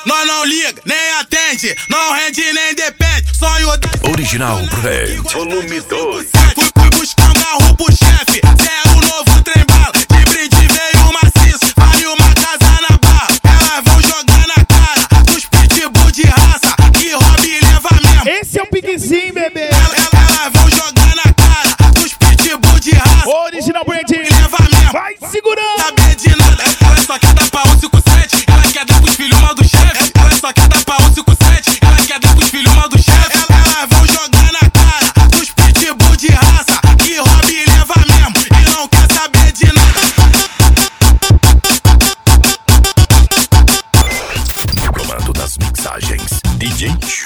nós não liga, nem atende, não rende nem depende. Sonho da Original Brand, volume 2. Fui buscar um carro pro chefe, zero novo trem bala. De brinde veio maciço, vale uma casa na barra. Elas vão jogar na cara dos pitbull de raça, que rouba e leva mesmo. Esse é o piquezinho, bebê. Elas vão jogar na cara dos pitbull de raça. Original Brand, leva mesmo. vai segurando. Saber de nada, ela só quer dar pra 157. Ela quer dar pros filhos mal do chefe. Ela só quer dar pra 157. Ela quer dar pros filhos mal do chefe. Elas vão jogar na cara dos pitbull de raça, que rouba e leva mesmo, e não quer saber de nada. No comando das mixagens, DJ